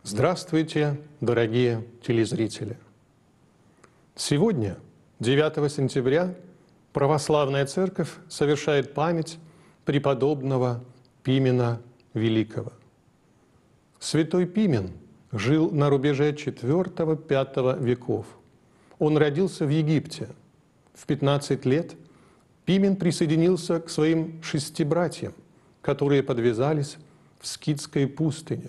Здравствуйте, дорогие телезрители! Сегодня, 9 сентября, Православная Церковь совершает память преподобного Пимена Великого. Святой Пимен жил на рубеже IV-V веков. Он родился в Египте. В 15 лет Пимен присоединился к своим 6 братьям, которые подвязались в Скитской пустыне.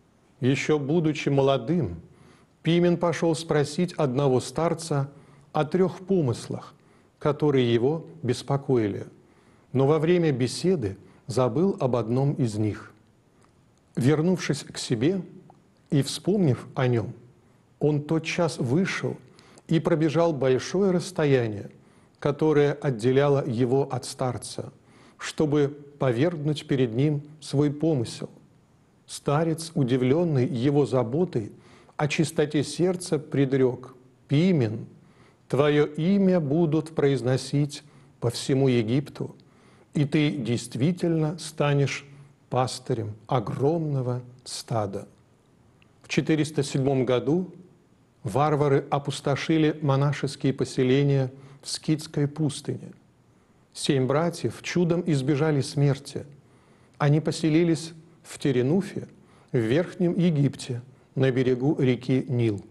Еще будучи молодым, Пимен пошел спросить одного старца о 3 помыслах, которые его беспокоили, но во время беседы забыл об одном из них. Вернувшись к себе и вспомнив о нем, он тотчас вышел и пробежал большое расстояние, которое отделяло его от старца, чтобы повергнуть перед ним свой помысел. Старец, удивленный его заботой о чистоте сердца, предрек: «Пимен, твое имя будут произносить по всему Египту, и ты действительно станешь пастырем огромного стада». В 407 году варвары опустошили монашеские поселения в Скитской пустыне. 7 братьев чудом избежали смерти. Они поселились в Теренуфе, в Верхнем Египте, на берегу реки Нил.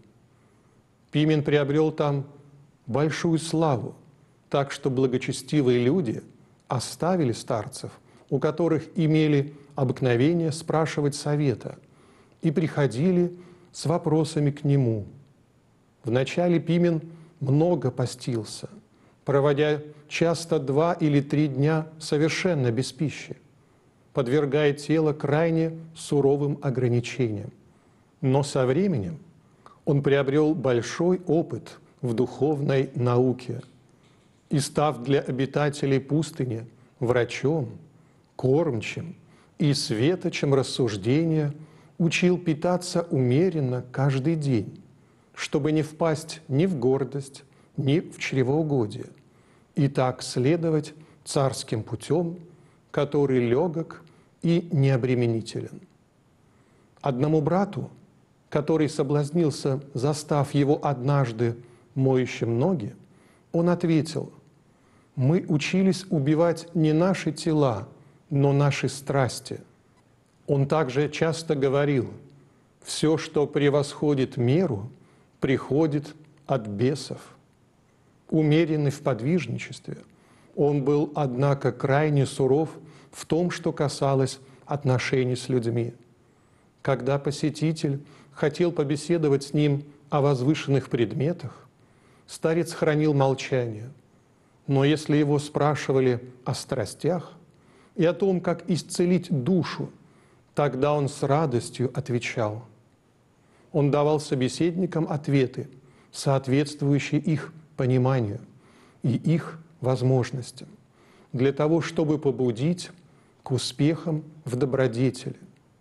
Пимен приобрел там большую славу, так что благочестивые люди оставили старцев, у которых имели обыкновение спрашивать совета, и приходили с вопросами к нему. Вначале Пимен много постился, проводя часто 2 или 3 дня совершенно без пищи, подвергая тело крайне суровым ограничениям. Но со временем он приобрел большой опыт в духовной науке и, став для обитателей пустыни врачом, кормчим и светочем рассуждения, учил питаться умеренно каждый день, чтобы не впасть ни в гордость, ни в чревоугодие, и так следовать царским путем, который легок и необременителен. Одному брату, который соблазнился, застав его однажды моющим ноги, он ответил: «Мы учились убивать не наши тела, но наши страсти». Он также часто говорил: «Все, что превосходит меру, приходит от бесов». Умеренный в подвижничестве, он был, однако, крайне суров в том, что касалось отношений с людьми. Когда посетитель хотел побеседовать с ним о возвышенных предметах, старец хранил молчание. Но если его спрашивали о страстях и о том, как исцелить душу, тогда он с радостью отвечал. Он давал собеседникам ответы, соответствующие их пониманию и их возможностям, для того, чтобы побудить к успехам в добродетели.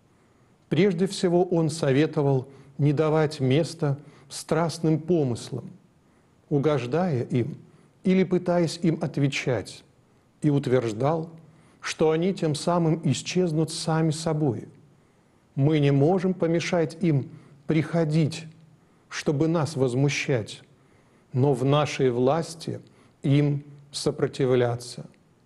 Прежде всего он советовал не давать места страстным помыслам, угождая им или пытаясь им отвечать, и утверждал, что они тем самым исчезнут сами собой. Мы не можем помешать им приходить, чтобы нас возмущать, но в нашей власти им сопротивляться.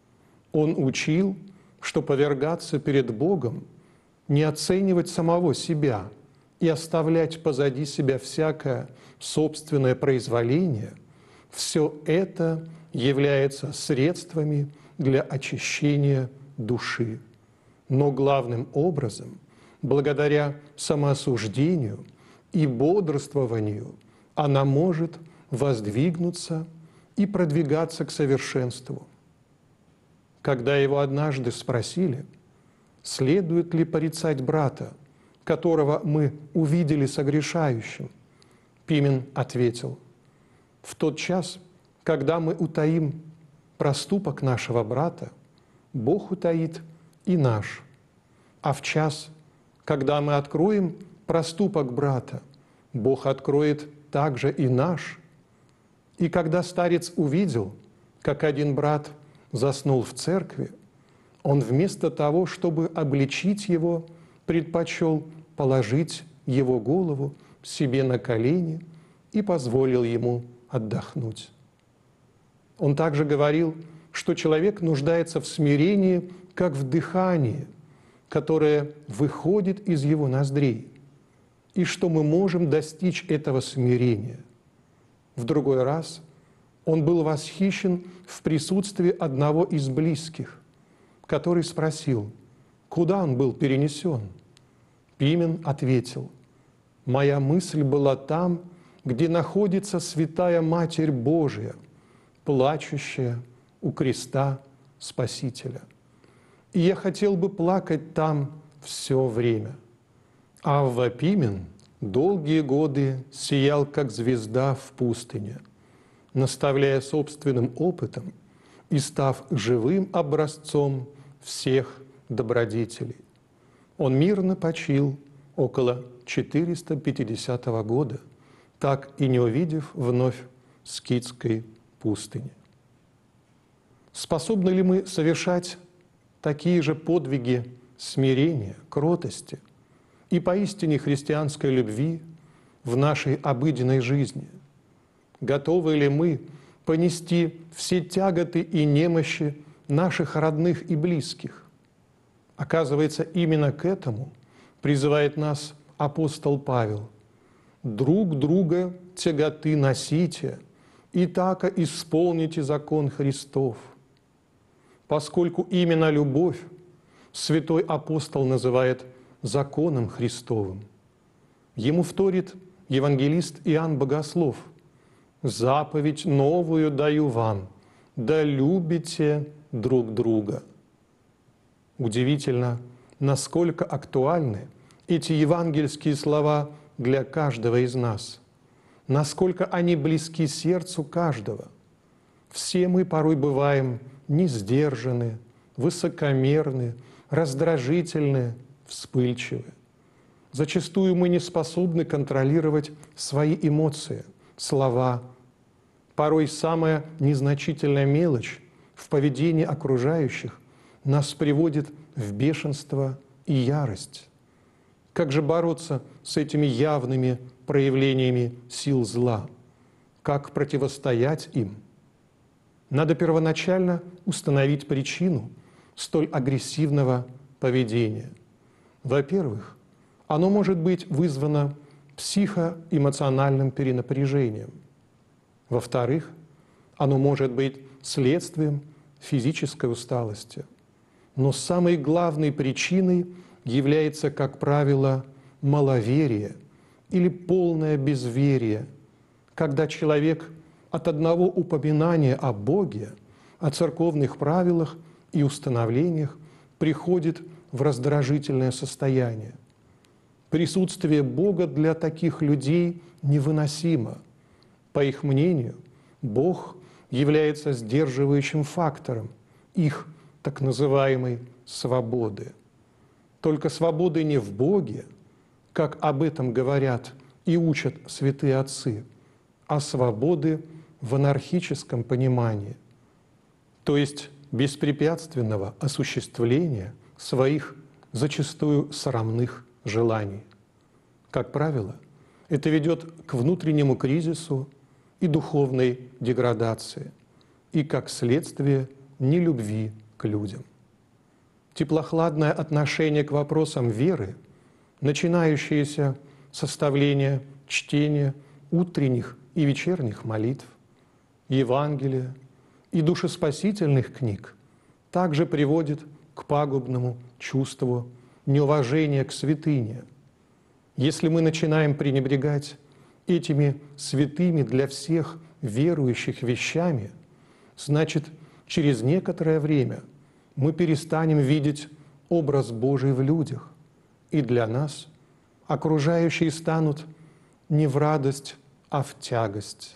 Он учил, что повергаться перед Богом, не оценивать самого себя и оставлять позади себя всякое собственное произволение, все это является средствами для очищения души. Но главным образом, благодаря самоосуждению и бодрствованию, она может воздвигнуться и продвигаться к совершенству. Когда его однажды спросили, следует ли порицать брата, которого мы увидели согрешающим, Пимен ответил: «В тот час, когда мы утаим проступок нашего брата, Бог утаит и наш, а в час, когда мы откроем проступок брата, Бог откроет также и наш». И когда старец увидел, как один брат заснул в церкви, он вместо того, чтобы обличить его, предпочел положить его голову себе на колени и позволил ему отдохнуть. Он также говорил, что человек нуждается в смирении, как в дыхании, которое выходит из его ноздрей, и что мы можем достичь этого смирения. В другой раз он был восхищен в присутствии одного из близких, который спросил, куда он был перенесен. Пимен ответил, «Моя мысль была там, где находится Святая Матерь Божия, плачущая у креста Спасителя. И я хотел бы плакать там все время». Авва Пимен долгие годы сиял, как звезда в пустыне, наставляя собственным опытом и став живым образцом всех добродетелей. Он мирно почил около 450 года, так и не увидев вновь скитской пустыни. Способны ли мы совершать такие же подвиги смирения, кротости и поистине христианской любви в нашей обыденной жизни? Готовы ли мы понести все тяготы и немощи наших родных и близких? Оказывается, именно к этому призывает нас апостол Павел. «Друг друга тяготы носите, и тако исполните закон Христов». Поскольку именно любовь святой апостол называет законом Христовым, ему вторит евангелист Иоанн Богослов: «Заповедь новую даю вам, да любите друг друга». Удивительно, насколько актуальны эти евангельские слова для каждого из нас, насколько они близки сердцу каждого. Все мы порой бываем несдержаны, высокомерны, раздражительны, вспыльчивы. Зачастую мы не способны контролировать свои эмоции, слова. Порой самая незначительная мелочь в поведении окружающих нас приводит в бешенство и ярость. Как же бороться с этими явными проявлениями сил зла? Как противостоять им? Надо первоначально установить причину столь агрессивного поведения. Во-первых, оно может быть вызвано психоэмоциональным перенапряжением. Во-вторых, оно может быть следствием физической усталости. Но самой главной причиной является, как правило, маловерие или полное безверие, когда человек от одного упоминания о Боге, о церковных правилах и установлениях приходит в раздражительное состояние. Присутствие Бога для таких людей невыносимо. По их мнению, Бог является сдерживающим фактором их так называемой свободы. Только свободы не в Боге, как об этом говорят и учат святые отцы, а свободы в анархическом понимании, то есть беспрепятственного осуществления своих зачастую срамных желаний. Как правило, это ведет к внутреннему кризису и духовной деградации, и, как следствие, нелюбви к людям. Теплохладное отношение к вопросам веры, начинающееся с составления чтения утренних и вечерних молитв, Евангелия и душеспасительных книг, также приводит к пагубному чувству неуважения к святыне. Если мы начинаем пренебрегать этими святыми для всех верующих вещами, значит, через некоторое время мы перестанем видеть образ Божий в людях, и для нас окружающие станут не в радость, а в тягость.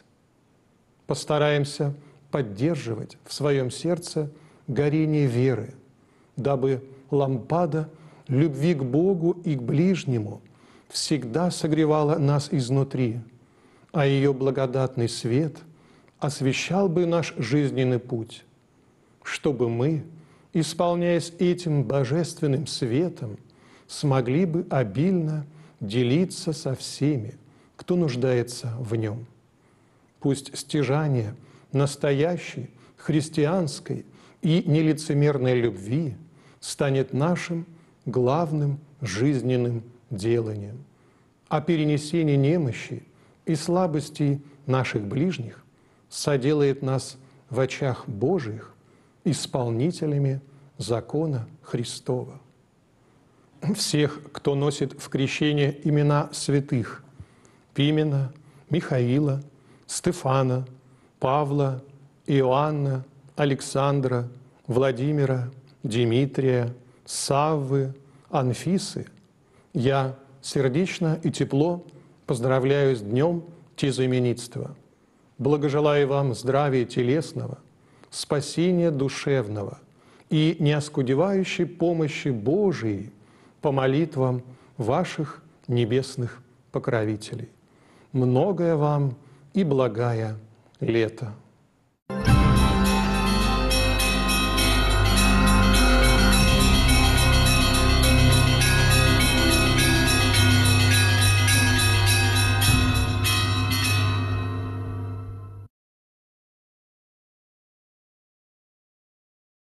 Постараемся поддерживать в своем сердце горение веры, дабы лампада любви к Богу и к ближнему всегда согревала нас изнутри, а ее благодатный свет освещал бы наш жизненный путь, чтобы мы, исполняясь этим божественным светом, смогли бы обильно делиться со всеми, кто нуждается в нем. Пусть стяжание настоящей христианской и нелицемерной любви станет нашим главным жизненным деланием, а перенесение немощи и слабостей наших ближних соделает нас в очах Божиих исполнителями закона Христова. Всех, кто носит в крещении имена святых Пимена, Михаила, Стефана, Павла, Иоанна, Александра, Владимира, Димитрия, Саввы, Анфисы, я сердечно и тепло поздравляю с днем тезаименитства. Благожелаю вам здравия телесного, спасения душевного и неоскудевающей помощи Божией по молитвам ваших небесных покровителей. Многое вам и благая лето.